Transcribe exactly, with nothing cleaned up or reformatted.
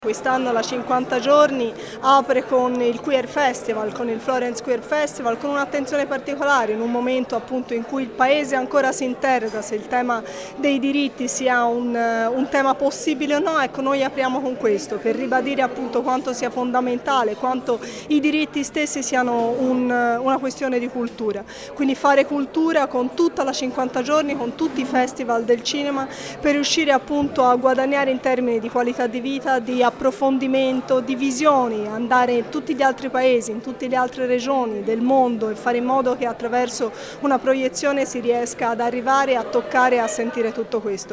Quest'anno la cinquanta giorni apre con il Queer Festival, con il Florence Queer Festival, con un'attenzione particolare in un momento appunto in cui il Paese ancora si interroga se il tema dei diritti sia un, un tema possibile o no. Ecco, noi apriamo con questo per ribadire appunto quanto sia fondamentale, quanto i diritti stessi siano un, una questione di cultura. Quindi fare cultura con tutta la cinquanta giorni, con tutti i festival del cinema, per riuscire appunto a guadagnare in termini di qualità di vita, di approfondimento, di visioni, andare in tutti gli altri paesi, in tutte le altre regioni del mondo e fare in modo che attraverso una proiezione si riesca ad arrivare a toccare e a sentire tutto questo.